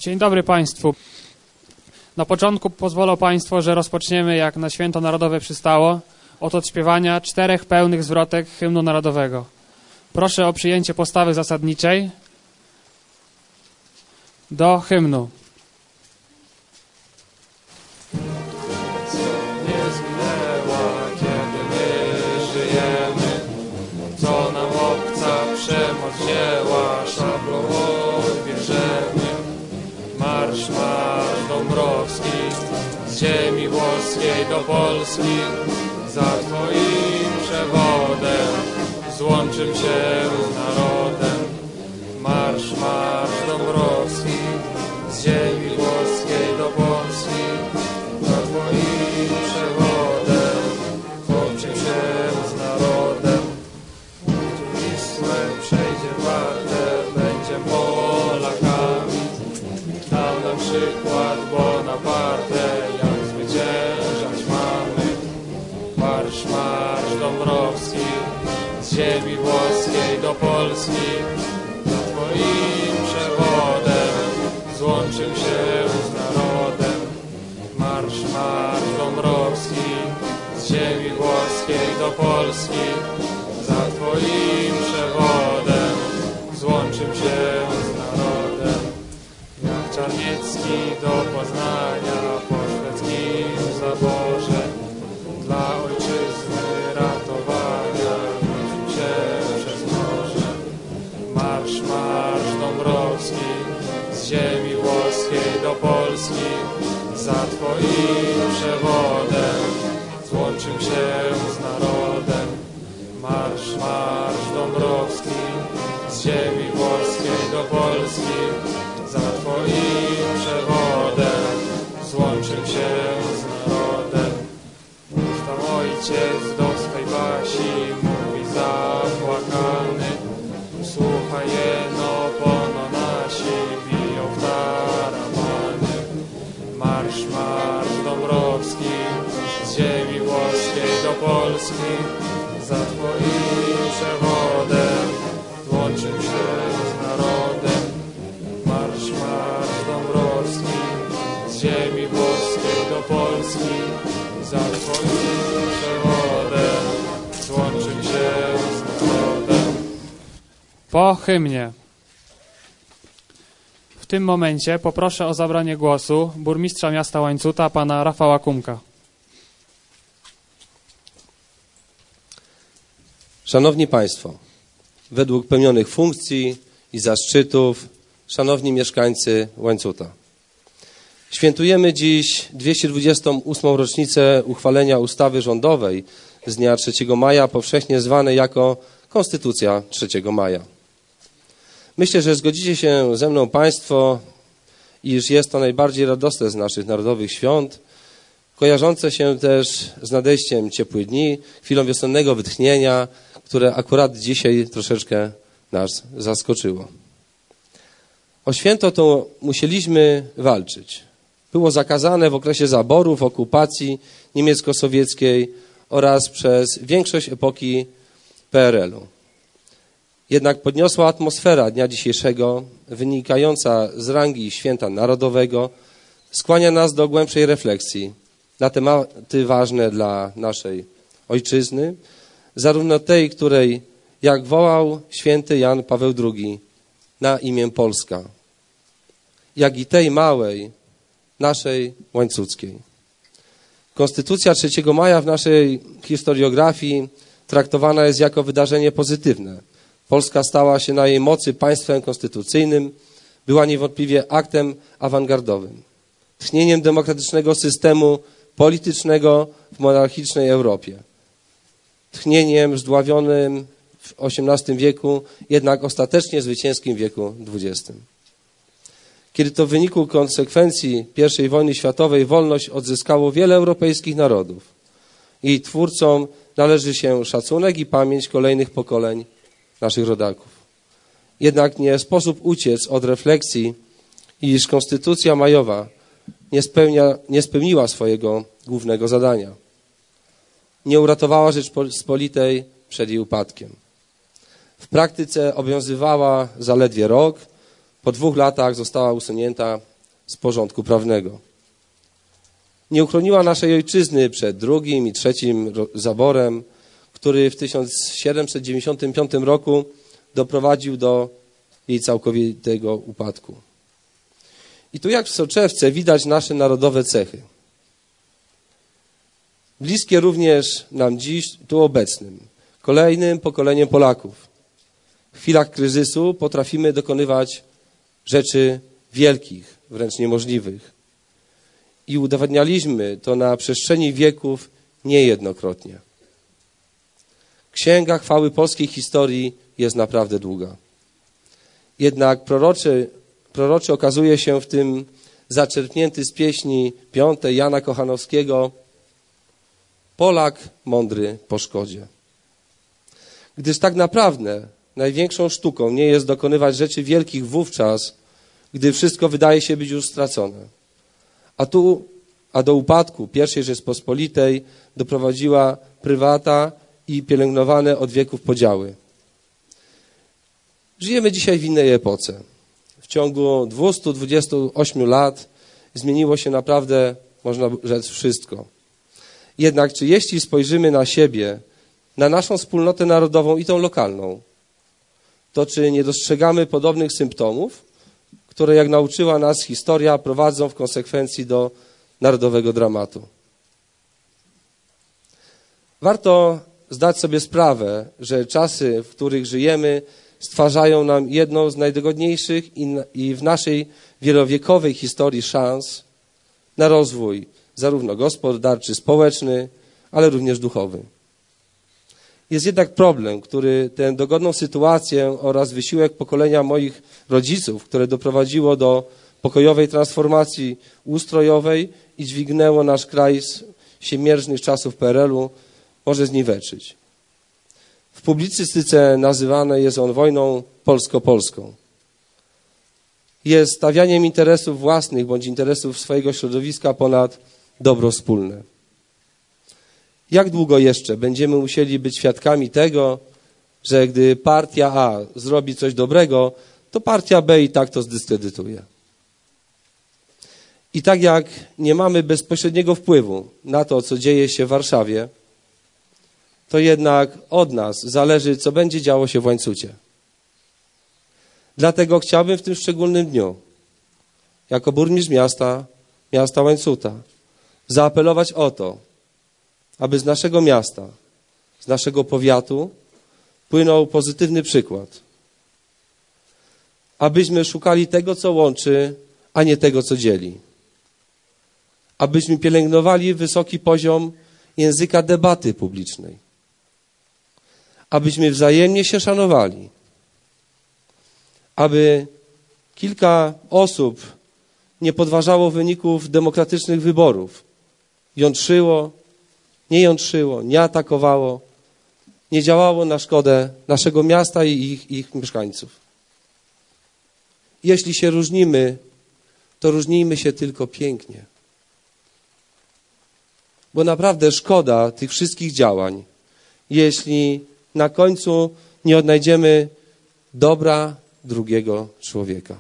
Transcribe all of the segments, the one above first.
Dzień dobry Państwu. Na początku pozwolą Państwo, że rozpoczniemy, jak na Święto Narodowe przystało, od odśpiewania 4 pełnych zwrotek hymnu narodowego. Proszę o przyjęcie postawy zasadniczej do hymnu. Nie zginęła, kiedy my żyjemy, co nam obca przemoc wzięła, szablą odbierzemy. Marsz, marsz Dąbrowski, z ziemi włoskiej do Polski, za Twoim przewodem złączym się z narodem. Marsz, marsz Dąbrowski, z ziemi włoskiej do Polski, za Twoim przewodem złączym się z narodem. Gdzie Wisłę przejdzie warte, będziem Polakami. Dał nam przykład Bonaparte, jak zwyciężać mamy. Marsz, marsz Dąbrowski, z ziemi włoskiej do Polski, za Twoim przewodem złączym się z narodem. Marsz, marsz Dąbrowski, z ziemi włoskiej do Polski, za Twoim przewodem złączym się z narodem. Jak Czarniecki do Poznania po szwedzkim zaborze, dla ojczyzny ratowania rzucił się przez morze. Marsz, marsz Dąbrowski, z ziemi włoskiej do Polski, za Twoim przewodem złączym się z narodem. Marsz, marsz Dąbrowski, z ziemi włoskiej do Polski, za Twoim przewodem złączym się z narodem. Już tam ojciec do swej basi mówi zapłakany, słuchaj jeno, pono nasi biją w taramany. Marsz, marsz Dąbrowski, z ziemi włoskiej do Polski, za Twoim przewodem złączym się z narodem. Marsz, marsz Dąbrowski, z ziemi włoskiej do Polski, za Twoim przewodem złączym się z narodem. Po hymnie. W tym momencie poproszę o zabranie głosu burmistrza miasta Łańcuta, pana Rafała Kumka. Szanowni Państwo, według pełnionych funkcji i zaszczytów, szanowni mieszkańcy Łańcuta, świętujemy dziś 228. rocznicę uchwalenia ustawy rządowej z dnia 3 maja, powszechnie zwanej jako Konstytucja 3 maja. Myślę, że zgodzicie się ze mną Państwo, iż jest to najbardziej radosne z naszych narodowych świąt, kojarzące się też z nadejściem ciepłych dni, chwilą wiosennego wytchnienia, które akurat dzisiaj troszeczkę nas zaskoczyło. O święto to musieliśmy walczyć. Było zakazane w okresie zaborów, okupacji niemiecko-sowieckiej oraz przez większość epoki PRL-u. Jednak podniosła atmosfera dnia dzisiejszego, wynikająca z rangi święta narodowego, skłania nas do głębszej refleksji na tematy ważne dla naszej ojczyzny, zarówno tej, której, jak wołał święty Jan Paweł II, na imię Polska, jak i tej małej, naszej łańcuckiej. Konstytucja 3 maja w naszej historiografii traktowana jest jako wydarzenie pozytywne. Polska stała się na jej mocy państwem konstytucyjnym, była niewątpliwie aktem awangardowym, tchnieniem demokratycznego systemu politycznego w monarchicznej Europie, tchnieniem zdławionym w XVIII wieku, jednak ostatecznie zwycięskim wieku XX. Kiedy to w wyniku konsekwencji I wojny światowej wolność odzyskało wiele europejskich narodów. Jej twórcom należy się szacunek i pamięć kolejnych pokoleń naszych rodaków. Jednak nie sposób uciec od refleksji, iż Konstytucja majowa nie spełniła swojego głównego zadania. Nie uratowała Rzeczpospolitej przed jej upadkiem. praktyce obowiązywała zaledwie rok. Po 2 latach została usunięta z porządku prawnego. Nie uchroniła naszej ojczyzny przed drugim i trzecim zaborem, który w 1795 roku doprowadził do jej całkowitego upadku. I tu jak w soczewce widać nasze narodowe cechy. Bliskie również nam dziś, tu obecnym, kolejnym pokoleniem Polaków. W chwilach kryzysu potrafimy dokonywać rzeczy wielkich, wręcz niemożliwych. I udowadnialiśmy to na przestrzeni wieków niejednokrotnie. Księga chwały polskiej historii jest naprawdę długa. Jednak proroczy okazuje się w tym zaczerpnięty z pieśni 5 Jana Kochanowskiego Polak mądry po szkodzie. Gdyż tak naprawdę największą sztuką nie jest dokonywać rzeczy wielkich wówczas, gdy wszystko wydaje się być już stracone. A do upadku I Rzeczpospolitej doprowadziła prywata i pielęgnowane od wieków podziały. Żyjemy dzisiaj w innej epoce. W ciągu 228 lat zmieniło się naprawdę, można rzec, wszystko. Jednak jeśli spojrzymy na siebie, na naszą wspólnotę narodową i tą lokalną, to czy nie dostrzegamy podobnych symptomów, które, jak nauczyła nas historia, prowadzą w konsekwencji do narodowego dramatu? Warto zdać sobie sprawę, że czasy, w których żyjemy, stwarzają nam jedną z najdogodniejszych i w naszej wielowiekowej historii szans na rozwój, zarówno gospodarczy, społeczny, ale również duchowy. Jest jednak problem, który tę dogodną sytuację oraz wysiłek pokolenia moich rodziców, które doprowadziło do pokojowej transformacji ustrojowej i dźwignęło nasz kraj z siemierznych czasów PRL-u, może zniweczyć. W publicystyce nazywany jest on wojną polsko-polską. Jest stawianiem interesów własnych bądź interesów swojego środowiska ponad dobro wspólne. Jak długo jeszcze będziemy musieli być świadkami tego, że gdy partia A zrobi coś dobrego, to partia B i tak to zdyskredytuje? I tak jak nie mamy bezpośredniego wpływu na to, co dzieje się w Warszawie, to jednak od nas zależy, co będzie działo się w Łańcucie. Dlatego chciałbym w tym szczególnym dniu, jako burmistrz miasta Łańcuta, zaapelować o to, aby z naszego miasta, z naszego powiatu płynął pozytywny przykład. Abyśmy szukali tego, co łączy, a nie tego, co dzieli. Abyśmy pielęgnowali wysoki poziom języka debaty publicznej. Abyśmy wzajemnie się szanowali. Aby kilka osób nie podważało wyników demokratycznych wyborów. Jątrzyło, nie atakowało, nie działało na szkodę naszego miasta i ich mieszkańców. Jeśli się różnimy, to różnijmy się tylko pięknie. Bo naprawdę szkoda tych wszystkich działań, jeśli na końcu nie odnajdziemy dobra drugiego człowieka.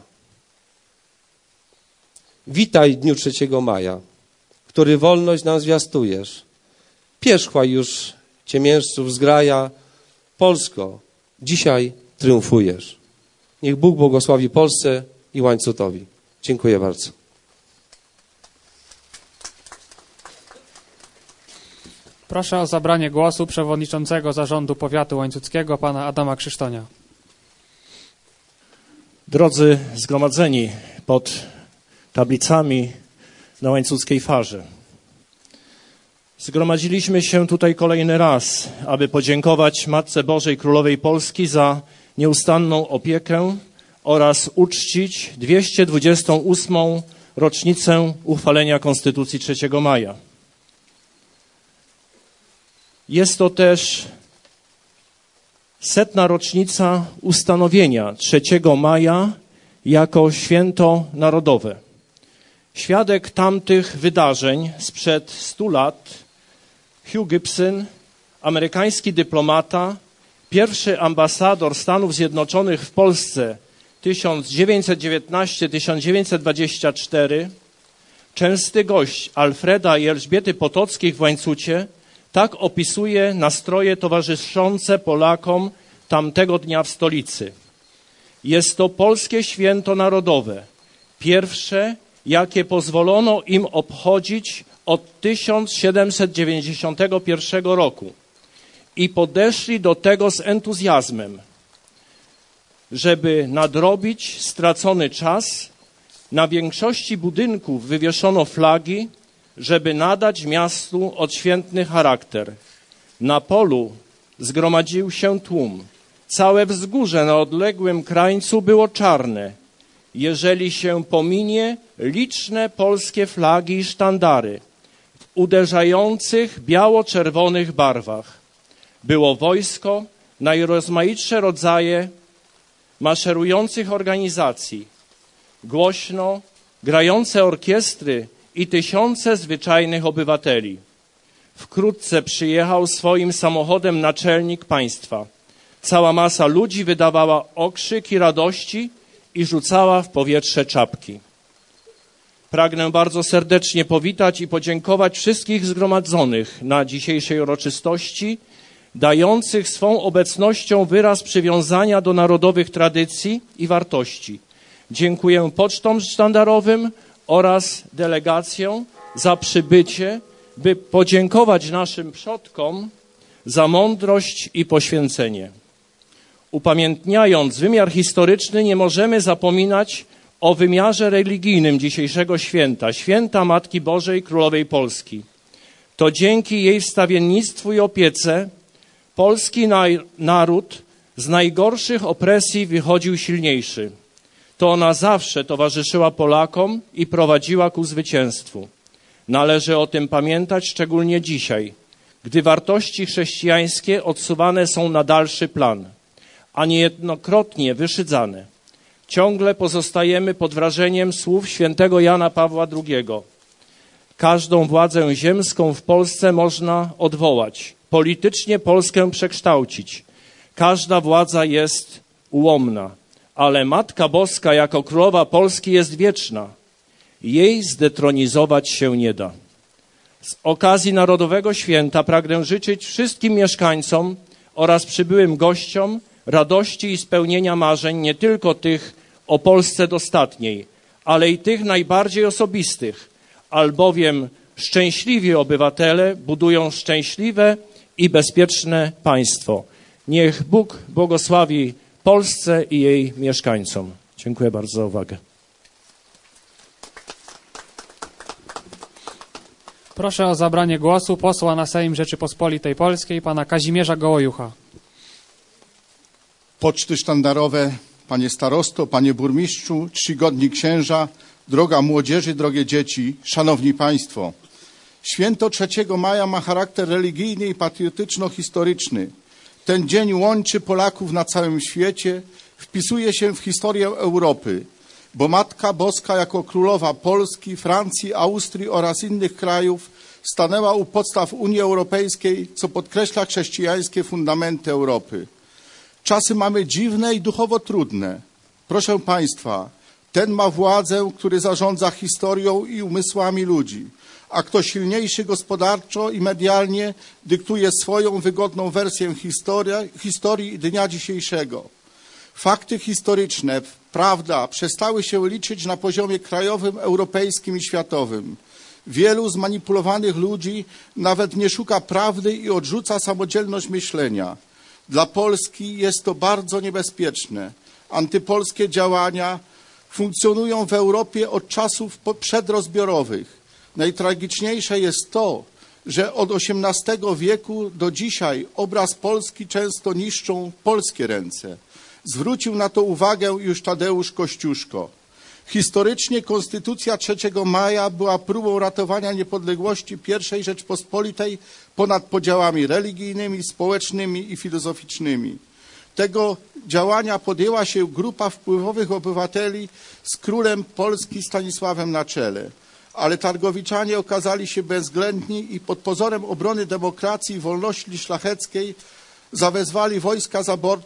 Witaj dniu 3 maja, który wolność nam zwiastujesz. Pierzchła już ciemiężców zgraja. Polsko, dzisiaj triumfujesz. Niech Bóg błogosławi Polsce i Łańcutowi. Dziękuję bardzo. Proszę o zabranie głosu przewodniczącego zarządu powiatu łańcuckiego, pana Adama Krzysztonia. Drodzy zgromadzeni pod tablicami na Łańcuckiej Farze, zgromadziliśmy się tutaj kolejny raz, aby podziękować Matce Bożej Królowej Polski za nieustanną opiekę oraz uczcić 228. rocznicę uchwalenia Konstytucji 3 maja. Jest to też 100. rocznica ustanowienia 3 maja jako święto narodowe. Świadek tamtych wydarzeń sprzed 100 lat, Hugh Gibson, amerykański dyplomata, pierwszy ambasador Stanów Zjednoczonych w Polsce 1919-1924, częsty gość Alfreda i Elżbiety Potockich w Łańcucie, tak opisuje nastroje towarzyszące Polakom tamtego dnia w stolicy. Jest to polskie święto narodowe, pierwsze, jakie pozwolono im obchodzić od 1791 roku i podeszli do tego z entuzjazmem, żeby nadrobić stracony czas. Na większości budynków wywieszono flagi, żeby nadać miastu odświętny charakter. Na polu zgromadził się tłum. Całe wzgórze na odległym krańcu było czarne, jeżeli się pominie liczne polskie flagi i sztandary w uderzających biało-czerwonych barwach. Było wojsko, najrozmaitsze rodzaje maszerujących organizacji, głośno grające orkiestry i tysiące zwyczajnych obywateli. Wkrótce przyjechał swoim samochodem naczelnik państwa. Cała masa ludzi wydawała okrzyki radości i rzucała w powietrze czapki. Pragnę bardzo serdecznie powitać i podziękować wszystkich zgromadzonych na dzisiejszej uroczystości, dających swą obecnością wyraz przywiązania do narodowych tradycji i wartości. Dziękuję pocztom sztandarowym oraz delegacjom za przybycie, by podziękować naszym przodkom za mądrość i poświęcenie. Upamiętniając wymiar historyczny, nie możemy zapominać o wymiarze religijnym dzisiejszego święta, święta Matki Bożej Królowej Polski. To dzięki jej wstawiennictwu i opiece polski naród z najgorszych opresji wychodził silniejszy. To ona zawsze towarzyszyła Polakom i prowadziła ku zwycięstwu. Należy o tym pamiętać szczególnie dzisiaj, gdy wartości chrześcijańskie odsuwane są na dalszy plan, a niejednokrotnie wyszydzane. Ciągle pozostajemy pod wrażeniem słów świętego Jana Pawła II. Każdą władzę ziemską w Polsce można odwołać, politycznie Polskę przekształcić. Każda władza jest ułomna, ale Matka Boska jako Królowa Polski jest wieczna. Jej zdetronizować się nie da. Z okazji Narodowego Święta pragnę życzyć wszystkim mieszkańcom oraz przybyłym gościom radości i spełnienia marzeń, nie tylko tych o Polsce dostatniej, ale i tych najbardziej osobistych, albowiem szczęśliwi obywatele budują szczęśliwe i bezpieczne państwo. Niech Bóg błogosławi Polsce i jej mieszkańcom. Dziękuję bardzo za uwagę. Proszę o zabranie głosu posła na Sejm Rzeczypospolitej Polskiej, pana Kazimierza Gołojucha. Poczty sztandarowe, panie starosto, panie burmistrzu, czcigodni księża, droga młodzieży, drogie dzieci, szanowni państwo. Święto 3 maja ma charakter religijny i patriotyczno-historyczny. Ten dzień łączy Polaków na całym świecie, wpisuje się w historię Europy, bo Matka Boska jako Królowa Polski, Francji, Austrii oraz innych krajów stanęła u podstaw Unii Europejskiej, co podkreśla chrześcijańskie fundamenty Europy. Czasy mamy dziwne i duchowo trudne. Proszę państwa, ten ma władzę, który zarządza historią i umysłami ludzi, a kto silniejszy gospodarczo i medialnie dyktuje swoją wygodną wersję historii dnia dzisiejszego. Fakty historyczne, prawda, przestały się liczyć na poziomie krajowym, europejskim i światowym. Wielu zmanipulowanych ludzi nawet nie szuka prawdy i odrzuca samodzielność myślenia. Dla Polski jest to bardzo niebezpieczne. Antypolskie działania funkcjonują w Europie od czasów przedrozbiorowych. Najtragiczniejsze jest to, że od XVIII wieku do dzisiaj obraz Polski często niszczą polskie ręce. Zwrócił na to uwagę już Tadeusz Kościuszko. Historycznie Konstytucja 3 maja była próbą ratowania niepodległości I Rzeczpospolitej ponad podziałami religijnymi, społecznymi i filozoficznymi. Tego działania podjęła się grupa wpływowych obywateli z królem Polski Stanisławem na czele. Ale targowiczanie okazali się bezwzględni i pod pozorem obrony demokracji i wolności szlacheckiej zawezwali wojska zaborcze,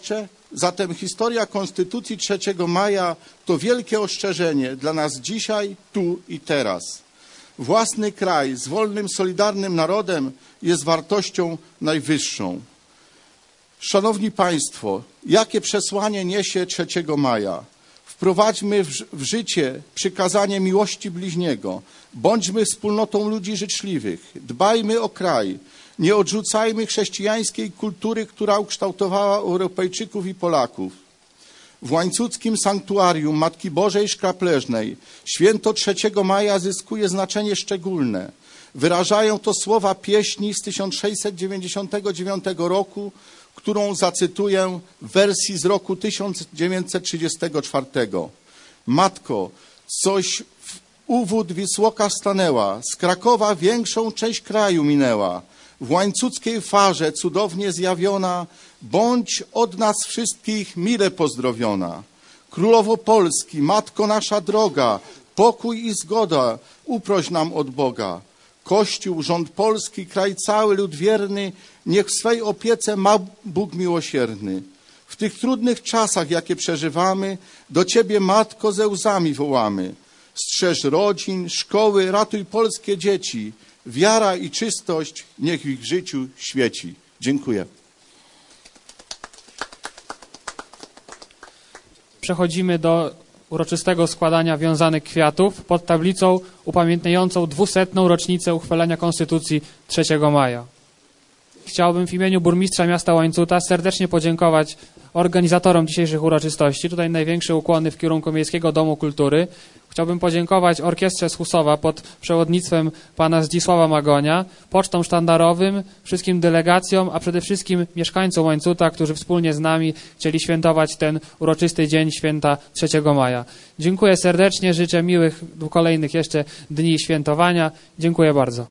Zatem historia Konstytucji 3 maja to wielkie ostrzeżenie dla nas dzisiaj, tu i teraz. Własny kraj z wolnym, solidarnym narodem jest wartością najwyższą. Szanowni Państwo, jakie przesłanie niesie 3 maja? Wprowadźmy w życie przykazanie miłości bliźniego. Bądźmy wspólnotą ludzi życzliwych. Dbajmy o kraj. Nie odrzucajmy chrześcijańskiej kultury, która ukształtowała Europejczyków i Polaków. W łańcuckim sanktuarium Matki Bożej Szkrapleżnej święto 3 maja zyskuje znaczenie szczególne. Wyrażają to słowa pieśni z 1699 roku, którą zacytuję w wersji z roku 1934. Matko, coś w uwód Wisłoka stanęła, z Krakowa większą część kraju minęła. W łańcuckiej farze cudownie zjawiona, bądź od nas wszystkich mile pozdrowiona. Królowo Polski, Matko nasza droga, pokój i zgoda uproś nam od Boga. Kościół, rząd polski, kraj cały, lud wierny, niech w swej opiece ma Bóg miłosierny. W tych trudnych czasach, jakie przeżywamy, do Ciebie, Matko, ze łzami wołamy. Strzeż rodzin, szkoły, ratuj polskie dzieci. Wiara i czystość niech w ich życiu świeci. Dziękuję. Przechodzimy do uroczystego składania wiązanych kwiatów pod tablicą upamiętniającą 200. rocznicę uchwalenia Konstytucji 3 maja. Chciałbym w imieniu burmistrza miasta Łańcuta serdecznie podziękować organizatorom dzisiejszych uroczystości. Tutaj największe ukłony w kierunku Miejskiego Domu Kultury. Chciałbym podziękować Orkiestrze z Husowa pod przewodnictwem pana Zdzisława Magonia, pocztom sztandarowym, wszystkim delegacjom, a przede wszystkim mieszkańcom Łańcuta, którzy wspólnie z nami chcieli świętować ten uroczysty dzień święta 3 maja. Dziękuję serdecznie, życzę miłych kolejnych jeszcze dni świętowania. Dziękuję bardzo.